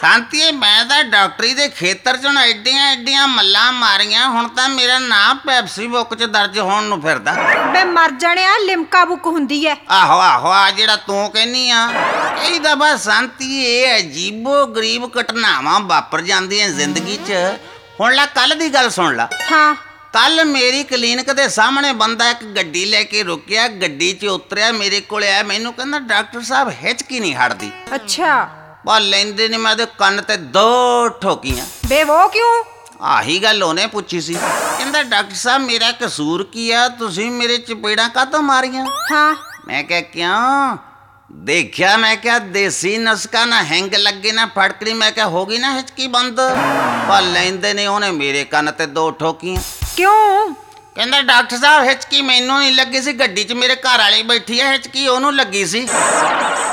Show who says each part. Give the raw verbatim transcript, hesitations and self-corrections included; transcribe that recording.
Speaker 1: ਕਾਂਤੀਏ ਮੈਂ ਤਾਂ ਡਾਕਟਰੀ ਦੇ ਖੇਤਰ 'ਚ ਹੁਣ ਐਡੀਆਂ ਐਡੀਆਂ ਮੱਲਾਂ ਮਾਰੀਆਂ, ਹੁਣ ਤਾਂ ਮੇਰਾ ਨਾਂ ਪੈਪਸੀ ਬੁੱਕ 'ਚ ਦਰਜ ਹੋਣ ਨੂੰ ਫਿਰਦਾ।
Speaker 2: ਬੇ ਮਰ ਜਾਣਿਆ, ਲਿਮਕਾ ਬੁੱਕ ਹੁੰਦੀ ਐ।
Speaker 1: ਆਹੋ ਆਹੋ, ਆ ਜਿਹੜਾ ਤੂੰ ਕਹਿੰਨੀ ਆ ਕਈ ਦਫਾ ਸੰਤੀ ਇਹ ਅਜੀਬੋ ਗਰੀਬ ਘਟਨਾਵਾਂ ਵਾਪਰ ਜਾਂਦੀਆਂ ਜ਼ਿੰਦਗੀ 'ਚ। ਹੁਣ ਲੈ ਕੱਲ ਦੀ ਗੱਲ ਸੁਣ ਲਾ।
Speaker 2: ਹਾਂ।
Speaker 1: ਕੱਲ ਮੇਰੀ ਕਲੀਨਿਕ ਦੇ ਸਾਹਮਣੇ ਬੰਦਾ ਇੱਕ ਗੱਡੀ ਲੈ ਕੇ ਰੁਕਿਆ, ਗੱਡੀ 'ਚ ਉਤਰਿਆ, ਮੇਰੇ ਕੋਲ ਆਇਆ, ਮੈਨੂੰ ਕਹਿੰਦਾ ਡਾਕਟਰ ਸਾਹਿਬ ਹਿਚਕੀ ਨਹੀਂ ਹਟਦੀ।
Speaker 2: ਅੱਛਾ।
Speaker 1: ਪਾ ਲੈਂਦੇ ਨੇ ਮੈਂ ਉਹਦੇ ਕੰਨ ਤੇ ਦੋ ਠੋਕੀਆਂ।
Speaker 2: ਬੇ ਉਹ ਕਿਉਂ?
Speaker 1: ਆਹੀ ਗੱਲ ਉਹਨੇ ਪੁੱਛੀ ਸੀ। ਕਹਿੰਦਾ ਡਾਕਟਰ ਸਾਹਿਬ ਮੇਰਾ ਕਸੂਰ ਕੀ ਆ, ਤੁਸੀਂ ਮੇਰੇ ਚਪੇੜਾਂ ਕਾਹਤੋਂ ਮਾਰੀਆਂ?
Speaker 2: ਹਾਂ।
Speaker 1: ਮੈਂ ਕਿਹਾ ਕਿਉਂ ਦੇਖਿਆ, ਮੈਂ ਕਿਹਾ ਦੇਸੀ ਨਸਕਾ ਨਾ ਹੈਂਗ ਲੱਗੇ ਨਾ ਫੜਕੜੀ, ਮੈਂ ਕਿਹਾ ਹੋ ਗਈ ਨਾ ਹਿਚਕੀ ਬੰਦ। ਪਾ ਲੈਂਦੇ ਨੇ ਉਹਨੇ ਮੇਰੇ ਕੰਨ ਤੇ ਦੋ ਠੋਕੀਆਂ।
Speaker 2: ਕਿਉਂ?
Speaker 1: ਕਹਿੰਦਾ ਡਾਕਟਰ ਸਾਹਿਬ ਹਿਚਕੀ ਮੈਨੂੰ ਨਹੀਂ ਲੱਗੀ ਸੀ, ਗੱਡੀ 'ਚ ਮੇਰੇ ਘਰ ਵਾਲੀ ਬੈਠੀ ਹੈ, ਹਿਚਕੀ ਉਹਨੂੰ ਲੱਗੀ ਸੀ।